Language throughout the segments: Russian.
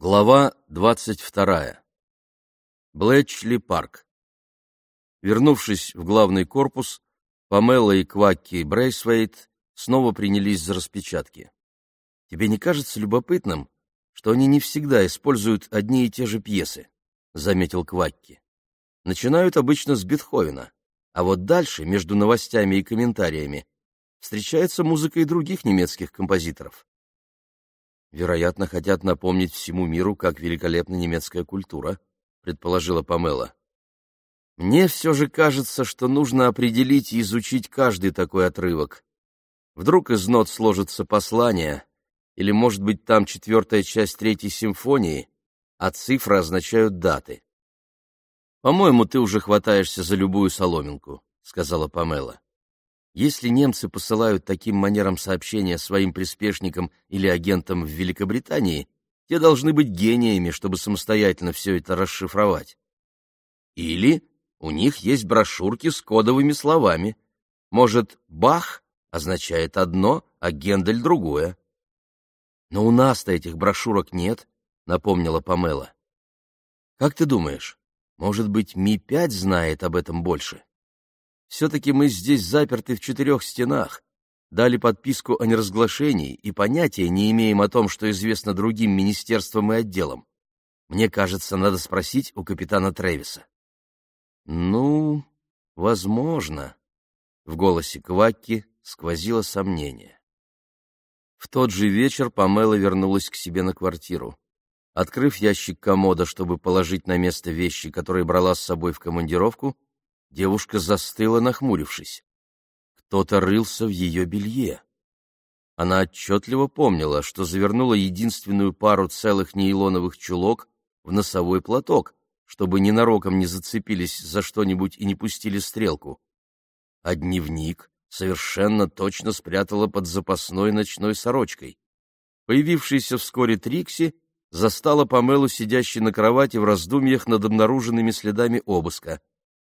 Глава 22. Блэчли-парк. Вернувшись в главный корпус, Памела и Квакки Брейсвейт снова принялись за распечатки. «Тебе не кажется любопытным, что они не всегда используют одни и те же пьесы?» — заметил Квакки. «Начинают обычно с Бетховена, а вот дальше, между новостями и комментариями, встречается музыка и других немецких композиторов. Вероятно, хотят напомнить всему миру, как великолепна немецкая культура», — предположила Памела. «Мне все же кажется, что нужно определить и изучить каждый такой отрывок. Вдруг из нот сложится послание, или, может быть, там 4-я часть 3-й симфонии, а цифры означают даты». «По-моему, ты уже хватаешься за любую соломинку», — сказала Памела. «Если немцы посылают таким манером сообщения своим приспешникам или агентам в Великобритании, те должны быть гениями, чтобы самостоятельно все это расшифровать. Или у них есть брошюрки с кодовыми словами. Может, Бах означает одно, а Гендель другое». «Но у нас-то этих брошюрок нет», — напомнила Памела. «Как ты думаешь, может быть, Ми-5 знает об этом больше? Все-таки мы здесь заперты в 4 стенах, дали подписку о неразглашении и понятия не имеем о том, что известно другим министерствам и отделам. Мне кажется, надо спросить у капитана Трэвиса». «Ну, возможно», — в голосе Квакки сквозило сомнение. В тот же вечер Памела вернулась к себе на квартиру. Открыв ящик комода, чтобы положить на место вещи, которые брала с собой в командировку, девушка застыла, нахмурившись. Кто-то рылся в ее белье. Она отчетливо помнила, что завернула единственную пару целых нейлоновых чулок в носовой платок, чтобы ненароком не зацепились за что-нибудь и не пустили стрелку. А дневник совершенно точно спрятала под запасной ночной сорочкой. Появившаяся вскоре Трикси застала Памелу сидящей на кровати в раздумьях над обнаруженными следами обыска.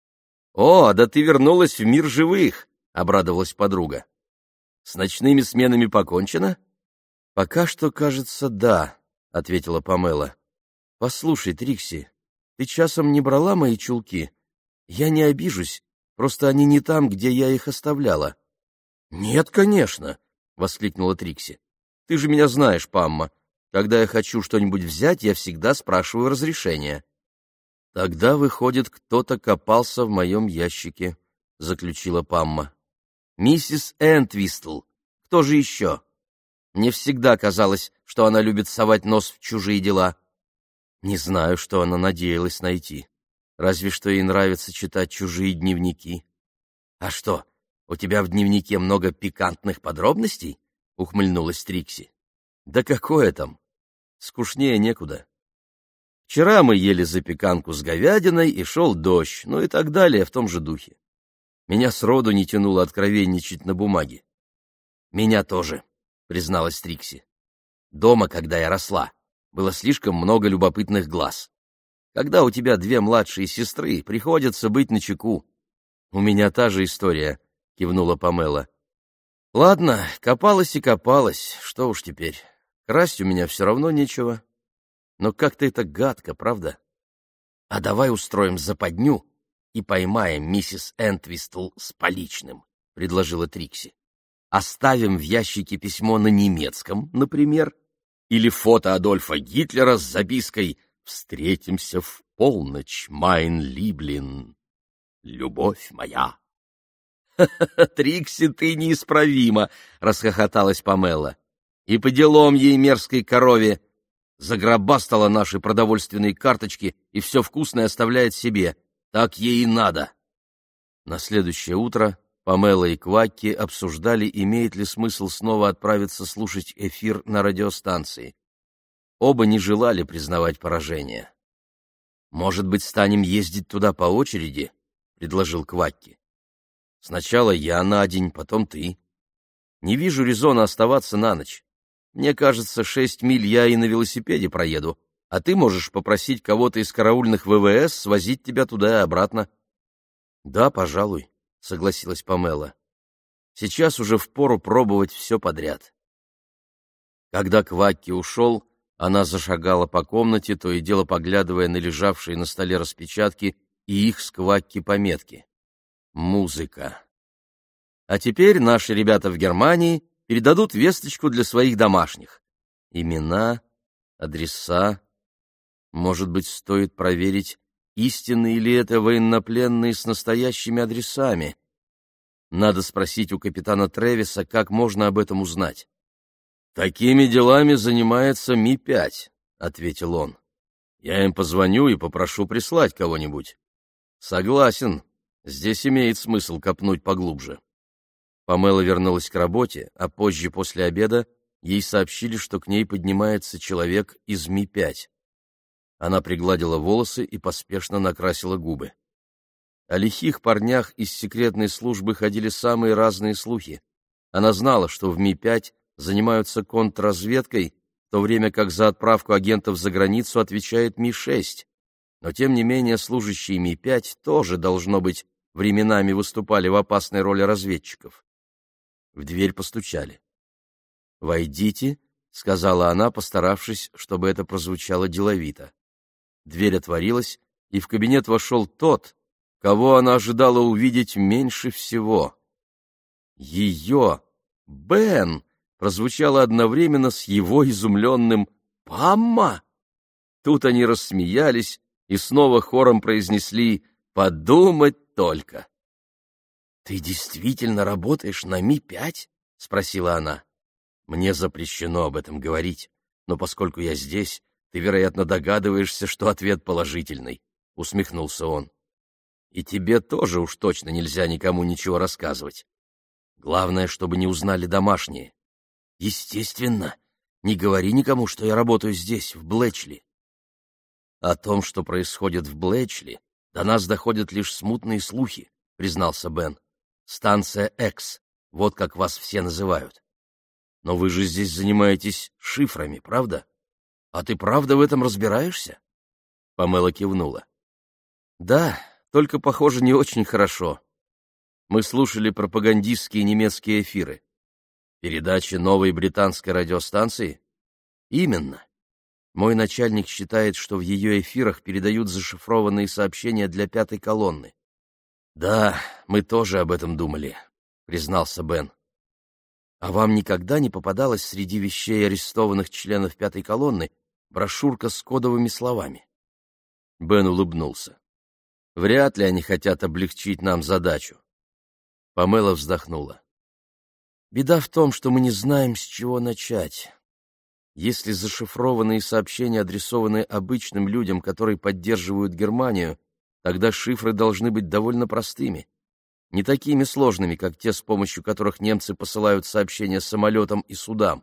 «О, да ты вернулась в мир живых!» — обрадовалась подруга. «С ночными сменами покончено?» «Пока что, кажется, да», — ответила Памела. «Послушай, Трикси, ты часом не брала мои чулки? Я не обижусь, просто они не там, где я их оставляла». «Нет, конечно!» — воскликнула Трикси. «Ты же меня знаешь, Памма. Когда я хочу что-нибудь взять, я всегда спрашиваю разрешения». «Тогда, выходит, кто-то копался в моем ящике», — заключила Памма. «Миссис Энтвистл. Кто же еще? Мне всегда казалось, что она любит совать нос в чужие дела. Не знаю, что она надеялась найти. Разве что ей нравится читать чужие дневники». «А что, у тебя в дневнике много пикантных подробностей?» — ухмыльнулась Трикси. «Да какое там? Скучнее некуда. Вчера мы ели запеканку с говядиной, и шел дождь, ну и так далее в том же духе. Меня сроду не тянуло откровенничать на бумаге». «Меня тоже», — призналась Трикси. «Дома, когда я росла, было слишком много любопытных глаз. Когда у тебя 2 младшие сестры, приходится быть начеку». «У меня та же история», — кивнула Памела. «Ладно, копалась и копалась, что уж теперь. Красть у меня все равно нечего. Но как-то это гадко, правда? А давай устроим западню и поймаем миссис Энтвистл с поличным», — предложила Трикси. «Оставим в ящике письмо на немецком, например, или фото Адольфа Гитлера с запиской «Встретимся в полночь, майн Либлин, любовь моя». «Трикси, ты неисправима!» — расхохоталась Памела. «И по делам ей мерзкой корове! Загробастала наши продовольственные карточки и все вкусное оставляет себе. Так ей и надо». На следующее утро Памела и Квакки обсуждали, имеет ли смысл снова отправиться слушать эфир на радиостанции. Оба не желали признавать поражение. «Может быть, станем ездить туда по очереди?» — предложил Квакки. «Сначала я на день, потом ты. Не вижу резона оставаться на ночь. Мне кажется, 6 миль я и на велосипеде проеду, а ты можешь попросить кого-то из караульных ВВС свозить тебя туда и обратно». «Да, пожалуй», — согласилась Памела. «Сейчас уже впору пробовать все подряд». Когда Квакки ушел, Она зашагала по комнате, то и дело поглядывая на лежавшие на столе распечатки и их с Квакки пометки. Музыка. А теперь наши ребята в Германии передадут весточку для своих домашних. Имена, адреса. Может быть, стоит проверить, истинные ли это военнопленные с настоящими адресами. Надо спросить у капитана Тревиса, как можно об этом узнать. «Такими делами занимается Ми-5», — ответил он. «Я им позвоню и попрошу прислать кого-нибудь». «Согласен, здесь имеет смысл копнуть поглубже». Памела вернулась к работе, а позже, после обеда, ей сообщили, что к ней поднимается человек из Ми-5. Она пригладила волосы и поспешно накрасила губы. О лихих парнях из секретной службы ходили самые разные слухи. Она знала, что в Ми-5 занимаются контрразведкой, в то время как за отправку агентов за границу отвечает Ми-6. Но, тем не менее, служащие Ми-5 тоже, должно быть, временами выступали в опасной роли разведчиков. В дверь постучали. «Войдите», — сказала она, постаравшись, чтобы это прозвучало деловито. Дверь отворилась, и в кабинет вошел тот, кого она ожидала увидеть меньше всего. Ее, Бен, прозвучало одновременно с его изумленным «Памма!». Тут они рассмеялись и снова хором произнесли «Подумать только!». «Ты действительно работаешь на Ми-5?» — спросила она. «Мне запрещено об этом говорить, но поскольку я здесь, ты, вероятно, догадываешься, что ответ положительный», — усмехнулся он. «И тебе тоже уж точно нельзя никому ничего рассказывать. Главное, чтобы не узнали домашние. Естественно, не говори никому, что я работаю здесь, в Блэчли». «О том, что происходит в Блэчли, до нас доходят лишь смутные слухи», — признался Бен. «Станция X, вот как вас все называют. Но вы же здесь занимаетесь шифрами, правда? А ты правда в этом разбираешься?» Памела кивнула. «Да, только, похоже, не очень хорошо. Мы слушали пропагандистские немецкие эфиры. Передачи новой британской радиостанции? Именно. Мой начальник считает, что в ее эфирах передают зашифрованные сообщения для пятой колонны. Да, мы тоже об этом думали, признался Бен. А вам никогда не попадалась среди вещей арестованных членов пятой колонны брошюрка с кодовыми словами? Бен улыбнулся. Вряд ли они хотят облегчить нам задачу. Памела вздохнула. Беда в том, что мы не знаем, с чего начать. Если зашифрованные сообщения адресованы обычным людям, которые поддерживают Германию, тогда шифры должны быть довольно простыми, не такими сложными, как те, с помощью которых немцы посылают сообщения самолетам и судам.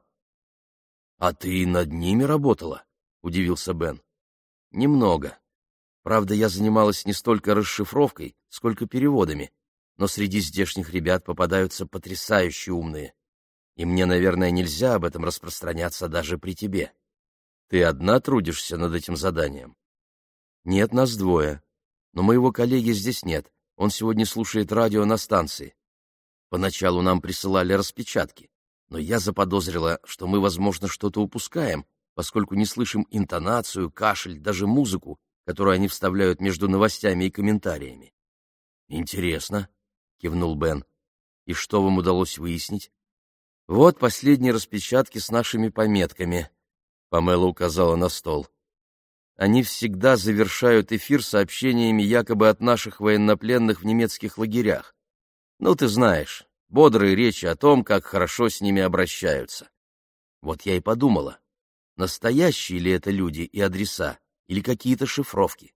— А ты над ними работала? — удивился Бен. — Немного. Правда, я занималась не столько расшифровкой, сколько переводами, но среди здешних ребят попадаются потрясающе умные. И мне, наверное, нельзя об этом распространяться даже при тебе. Ты одна трудишься над этим заданием? Нет, нас двое. Но моего коллеги здесь нет. Он сегодня слушает радио на станции. Поначалу нам присылали распечатки, но я заподозрила, что мы, возможно, что-то упускаем, поскольку не слышим интонацию, кашель, даже музыку, которую они вставляют между новостями и комментариями. «Интересно», — кивнул Бен. «И что вам удалось выяснить?» «Вот последние распечатки с нашими пометками», — Памела указала на стол. «Они всегда завершают эфир сообщениями якобы от наших военнопленных в немецких лагерях. Ну, ты знаешь, бодрые речи о том, как хорошо с ними обращаются. Вот я и подумала, настоящие ли это люди и адреса, или какие-то шифровки?»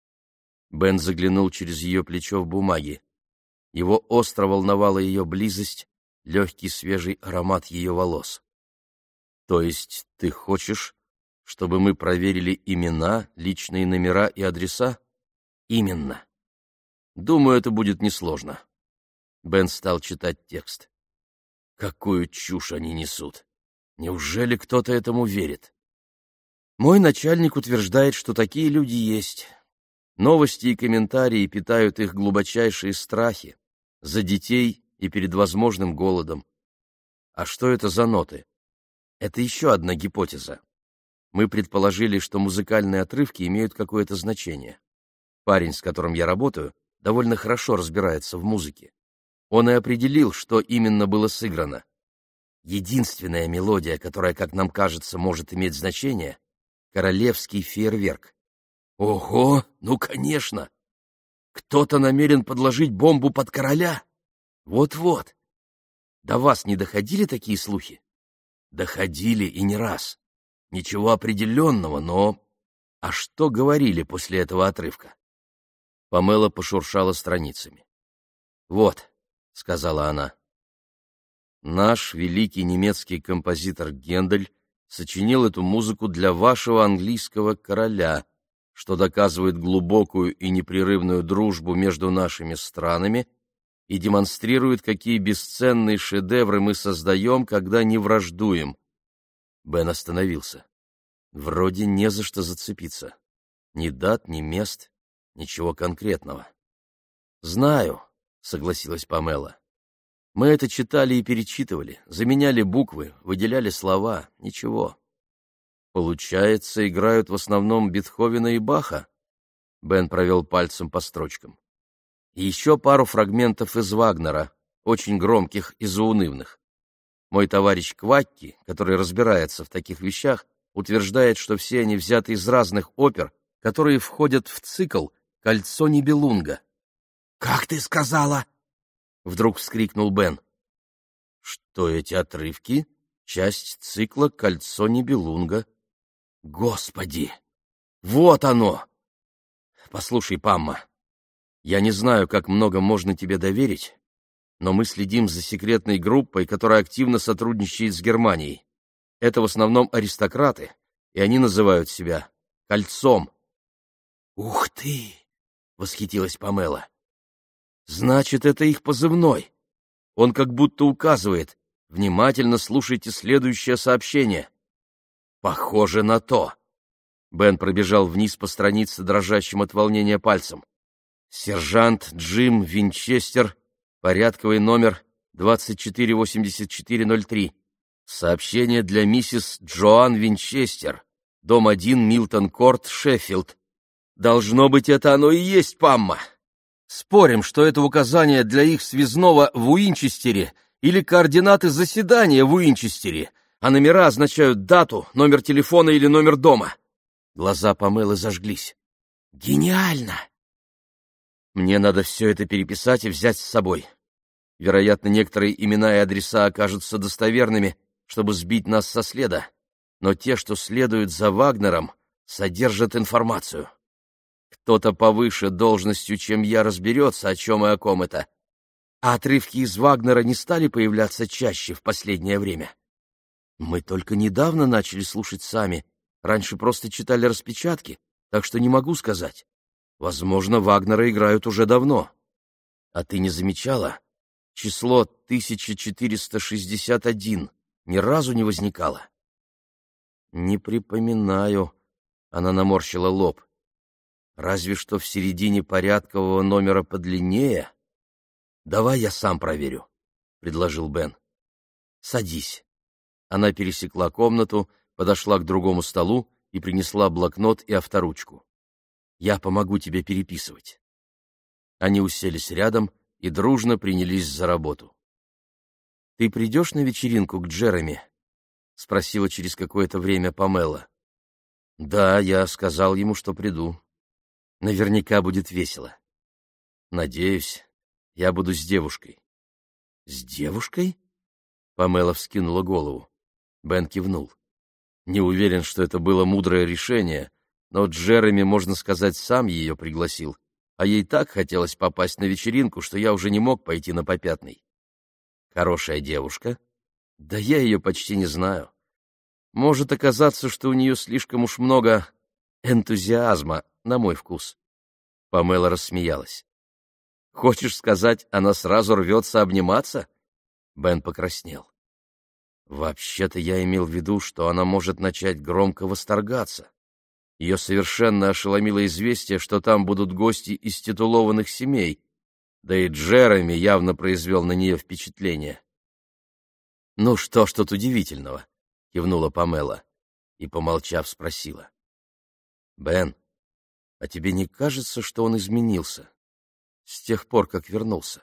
Бен заглянул через ее плечо в бумаги. Его остро волновала ее близость, легкий свежий аромат ее волос. «То есть ты хочешь, чтобы мы проверили имена, личные номера и адреса?» «Именно. Думаю, это будет несложно». Бен стал читать текст. «Какую чушь они несут! Неужели кто-то этому верит?» «Мой начальник утверждает, что такие люди есть. Новости и комментарии питают их глубочайшие страхи за детей и перед возможным голодом. А что это за ноты? Это еще одна гипотеза. Мы предположили, что музыкальные отрывки имеют какое-то значение. Парень, с которым я работаю, довольно хорошо разбирается в музыке. Он и определил, что именно было сыграно. Единственная мелодия, которая, как нам кажется, может иметь значение — королевский фейерверк. Ого, ну конечно! Кто-то намерен подложить бомбу под короля? Вот-вот. До вас не доходили такие слухи? Доходили и не раз. Ничего определенного, но... А что говорили после этого отрывка? Памела пошуршала страницами. «Вот», — сказала она, — «наш великий немецкий композитор Гендель сочинил эту музыку для вашего английского короля, что доказывает глубокую и непрерывную дружбу между нашими странами и демонстрирует, какие бесценные шедевры мы создаем, когда не враждуем». Бен остановился. Вроде не за что зацепиться. Ни дат, ни мест, ничего конкретного. «Знаю», — согласилась Памела. «Мы это читали и перечитывали, заменяли буквы, выделяли слова, ничего». «Получается, играют в основном Бетховена и Баха?» Бен провел пальцем по строчкам. «И еще пару фрагментов из Вагнера, очень громких и заунывных. Мой товарищ Квакки, который разбирается в таких вещах, утверждает, что все они взяты из разных опер, которые входят в цикл «Кольцо Нибелунга». «Как ты сказала?» — вдруг вскрикнул Бен. «Что эти отрывки — часть цикла «Кольцо Нибелунга». Господи! Вот оно! Послушай, Памма, я не знаю, как много можно тебе доверить, но мы следим за секретной группой, которая активно сотрудничает с Германией. Это в основном аристократы, и они называют себя «Кольцом». «Ух ты!» — восхитилась Памела. «Значит, это их позывной. Он как будто указывает: внимательно слушайте следующее сообщение». «Похоже на то». Бен пробежал вниз по странице дрожащим от волнения пальцем. «Сержант Джим Винчестер, порядковый номер 248403. Сообщение для миссис Джоан Винчестер, дом 1, Милтон-Корт, Шеффилд. Должно быть, это оно и есть, Памма. Спорим, что это указание для их связного в Уинчестере или координаты заседания в Уинчестере, а номера означают дату, номер телефона или номер дома». Глаза Памелы зажглись. «Гениально!» «Мне надо все это переписать и взять с собой. Вероятно, некоторые имена и адреса окажутся достоверными, чтобы сбить нас со следа, но те, что следуют за Вагнером, содержат информацию. Кто-то повыше должностью, чем я, разберется, о чем и о ком это. А отрывки из Вагнера не стали появляться чаще в последнее время. Мы только недавно начали слушать сами, раньше просто читали распечатки, так что не могу сказать. Возможно, Вагнера играют уже давно. А ты не замечала? Число 1461 ни разу не возникало. Не припоминаю. Она наморщила лоб. Разве что в середине порядкового номера подлиннее. Давай я сам проверю, предложил Бен. Садись. Она пересекла комнату, подошла к другому столу и принесла блокнот и авторучку. Я помогу тебе переписывать. Они уселись рядом и дружно принялись за работу. «Ты придешь на вечеринку к Джереми?» — спросила через какое-то время Памела. «Да, я сказал ему, что приду. Наверняка будет весело. Надеюсь, я буду с девушкой». «С девушкой?» — Памела вскинула голову. Бен кивнул. Не уверен, что это было мудрое решение, но Джереми, можно сказать, сам ее пригласил, а ей так хотелось попасть на вечеринку, что я уже не мог пойти на попятный. Хорошая девушка? Да я ее почти не знаю. Может оказаться, что у нее слишком уж много энтузиазма, на мой вкус. Памела рассмеялась. Хочешь сказать, она сразу рвется обниматься? Бен покраснел. Вообще-то я имел в виду, что она может начать громко восторгаться. Ее совершенно ошеломило известие, что там будут гости из титулованных семей, да и Джереми явно произвел на нее впечатление. «Ну что ж тут удивительного?» — кивнула Памела. и, помолчав, спросила: «Бен, а тебе не кажется, что он изменился с тех пор, как вернулся?»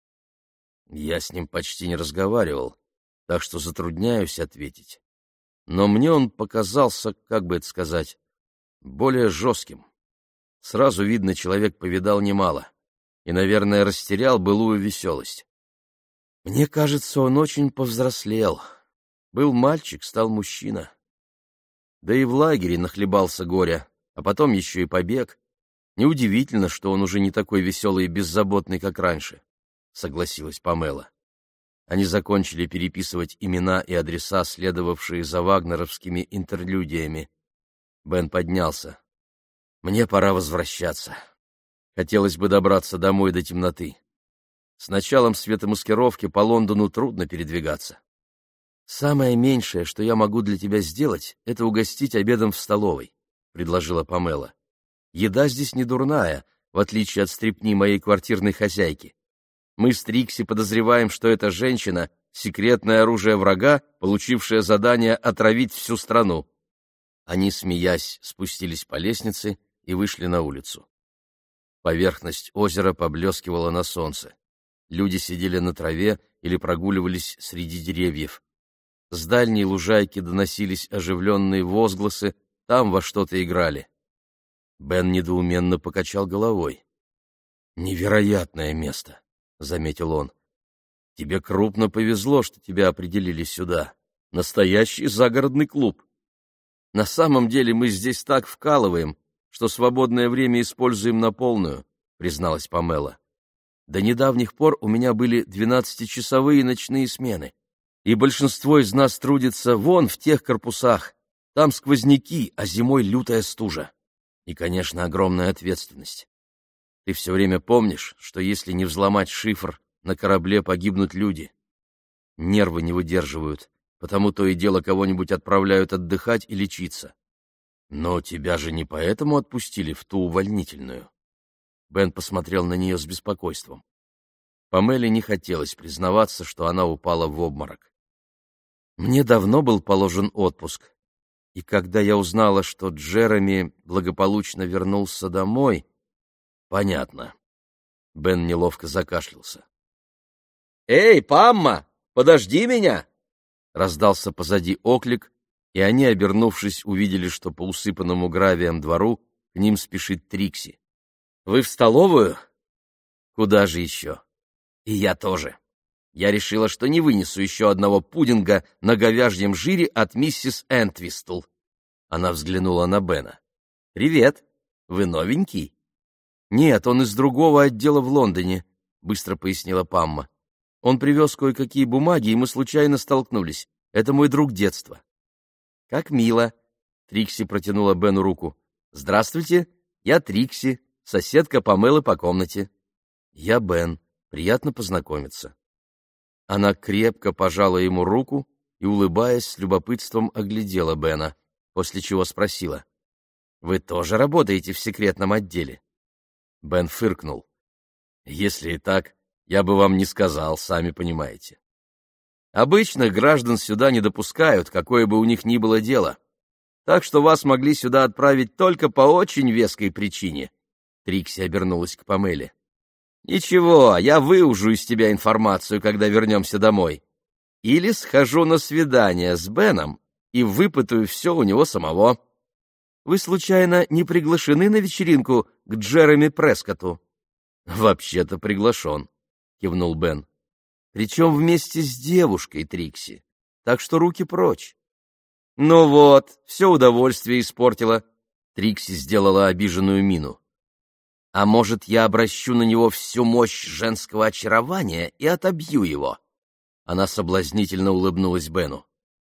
Я с ним почти не разговаривал, так что затрудняюсь ответить. Но мне он показался, как бы это сказать, более жестким. Сразу видно, человек повидал немало и, наверное, растерял былую веселость. Мне кажется, он очень повзрослел. Был мальчик, стал мужчина. Да и в лагере нахлебался горя, а потом еще и побег. Неудивительно, что он уже не такой веселый и беззаботный, как раньше, — согласилась Памела. Они закончили переписывать имена и адреса, следовавшие за вагнеровскими интерлюдиями. Бен поднялся. «Мне пора возвращаться. Хотелось бы добраться домой до темноты. С началом светомаскировки по Лондону трудно передвигаться. Самое меньшее, что я могу для тебя сделать, это угостить обедом в столовой», — предложила Памела. «Еда здесь не дурная, в отличие от стряпни моей квартирной хозяйки. Мы с Трикси подозреваем, что эта женщина — секретное оружие врага, получившее задание отравить всю страну». Они, смеясь, спустились по лестнице и вышли на улицу. Поверхность озера поблескивала на солнце. Люди сидели на траве или прогуливались среди деревьев. С дальней лужайки доносились оживленные возгласы, там во что-то играли. Бен недоуменно покачал головой. «Невероятное место», — заметил он. «Тебе крупно повезло, что тебя определили сюда. Настоящий загородный клуб. На самом деле мы здесь так вкалываем, что свободное время используем на полную», — призналась Памела. «До недавних пор у меня были 12-часовые ночные смены, и большинство из нас трудится вон в тех корпусах. Там сквозняки, а зимой лютая стужа. И, конечно, огромная ответственность. Ты все время помнишь, что если не взломать шифр, на корабле погибнут люди. Нервы не выдерживают, потому то и дело кого-нибудь отправляют отдыхать и лечиться. Но тебя же не поэтому отпустили в ту увольнительную». Бен посмотрел на нее с беспокойством. Памеле не хотелось признаваться, что она упала в обморок. «Мне давно был положен отпуск, и когда я узнала, что Джереми благополучно вернулся домой...» «Понятно». Бен неловко закашлялся. «Эй, Памма, подожди меня!» Раздался позади оклик, и они, обернувшись, увидели, что по усыпанному гравием двору к ним спешит Трикси. «Вы в столовую?» «Куда же еще?» «И я тоже. Я решила, что не вынесу еще одного пудинга на говяжьем жире от миссис Энтвистл». Она взглянула на Бена. «Привет. Вы новенький?» «Нет, он из другого отдела в Лондоне», — быстро пояснила Памма. «Он привез кое-какие бумаги, и мы случайно столкнулись. Это мой друг детства». «Как мило!» — Трикси протянула Бену руку. «Здравствуйте, я Трикси, соседка Памелы по комнате». «Я Бен. Приятно познакомиться». Она крепко пожала ему руку и, улыбаясь, с любопытством оглядела Бена, после чего спросила: «Вы тоже работаете в секретном отделе?» Бен фыркнул. «Если и так, я бы вам не сказал, сами понимаете. Обычных граждан сюда не допускают, какое бы у них ни было дело. Так что вас могли сюда отправить только по очень веской причине». Трикси обернулась к Памеле. «Ничего, я выужу из тебя информацию, когда вернемся домой. Или схожу на свидание с Беном и выпытаю все у него самого. Вы, случайно, не приглашены на вечеринку к Джереми Прескотту?» «Вообще-то приглашен», — кивнул Бен. «Причем вместе с девушкой, Трикси. Так что руки прочь». «Ну вот, все удовольствие испортила». Трикси сделала обиженную мину. «А может, я обращу на него всю мощь женского очарования и отобью его?» Она соблазнительно улыбнулась Бену.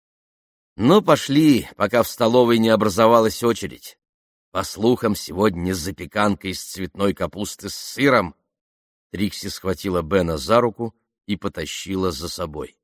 «Ну, пошли, пока в столовой не образовалась очередь. По слухам, сегодня запеканка из цветной капусты с сыром». Трикси схватила Бена за руку и потащила за собой.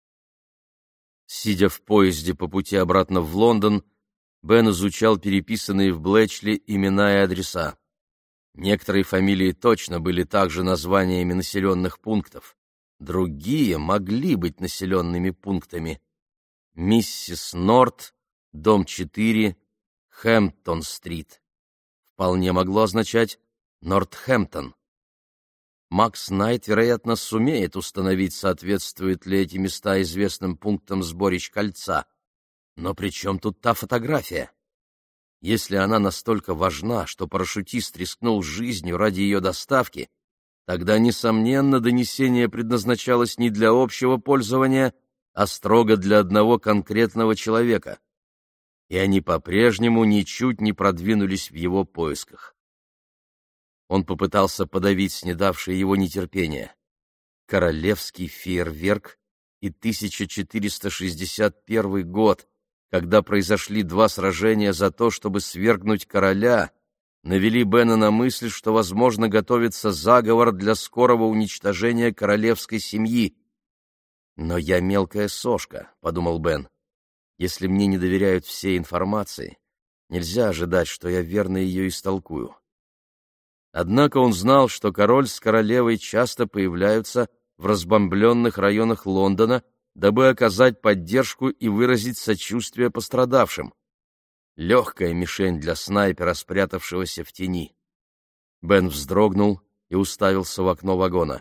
Сидя в поезде по пути обратно в Лондон, Бен изучал переписанные в Блэчли имена и адреса. Некоторые фамилии точно были также названиями населенных пунктов, другие могли быть населенными пунктами. Миссис Норт, дом 4, Хэмптон-стрит. Вполне могло означать Нортхэмптон. Макс Найт, вероятно, сумеет установить, соответствуют ли эти места известным пунктам сборищ кольца. Но при чем тут та фотография? Если она настолько важна, что парашютист рискнул жизнью ради ее доставки, тогда, несомненно, донесение предназначалось не для общего пользования, а строго для одного конкретного человека. И они по-прежнему ничуть не продвинулись в его поисках. Он попытался подавить снедавшее его нетерпение. Королевский фейерверк и 1461 год, когда произошли два сражения за то, чтобы свергнуть короля, навели Бена на мысль, что, возможно, готовится заговор для скорого уничтожения королевской семьи. «Но я мелкая сошка», — подумал Бен. «Если мне не доверяют всей информации, нельзя ожидать, что я верно ее истолкую». Однако он знал, что король с королевой часто появляются в разбомбленных районах Лондона, дабы оказать поддержку и выразить сочувствие пострадавшим. Легкая мишень для снайпера, спрятавшегося в тени. Бен вздрогнул и уставился в окно вагона.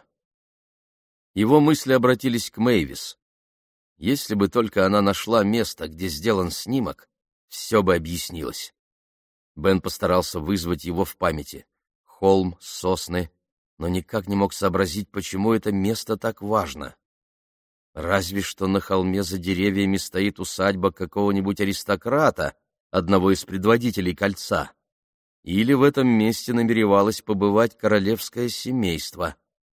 Его мысли обратились к Мэйвис. Если бы только она нашла место, где сделан снимок, все бы объяснилось. Бен постарался вызвать его в памяти. Холм, сосны, но никак не мог сообразить, почему это место так важно. Разве что на холме за деревьями стоит усадьба какого-нибудь аристократа, одного из предводителей кольца. Или в этом месте намеревалось побывать королевское семейство.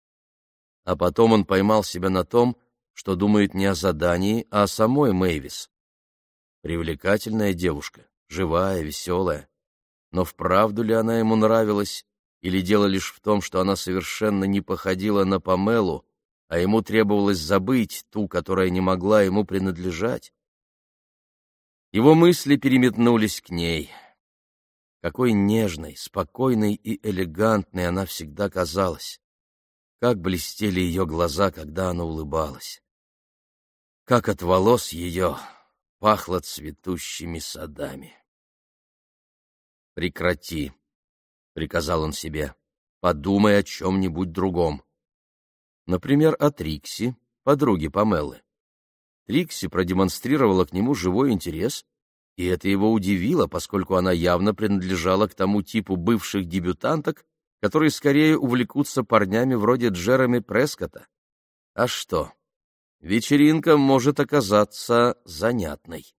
А потом он поймал себя на том, что думает не о задании, а о самой Мэйвис. Привлекательная девушка, живая, веселая. Но вправду ли она ему нравилась, или дело лишь в том, что она совершенно не походила на Памелу, а ему требовалось забыть ту, которая не могла ему принадлежать? Его мысли переметнулись к ней. Какой нежной, спокойной и элегантной она всегда казалась. Как блестели ее глаза, когда она улыбалась. Как от волос ее пахло цветущими садами. «Прекрати», — приказал он себе, — «подумай о чем-нибудь другом». Например, о Трикси, подруге Памелы. Трикси продемонстрировала к нему живой интерес, и это его удивило, поскольку она явно принадлежала к тому типу бывших дебютанток, которые скорее увлекутся парнями вроде Джереми Прескотта. А что? Вечеринка может оказаться занятной.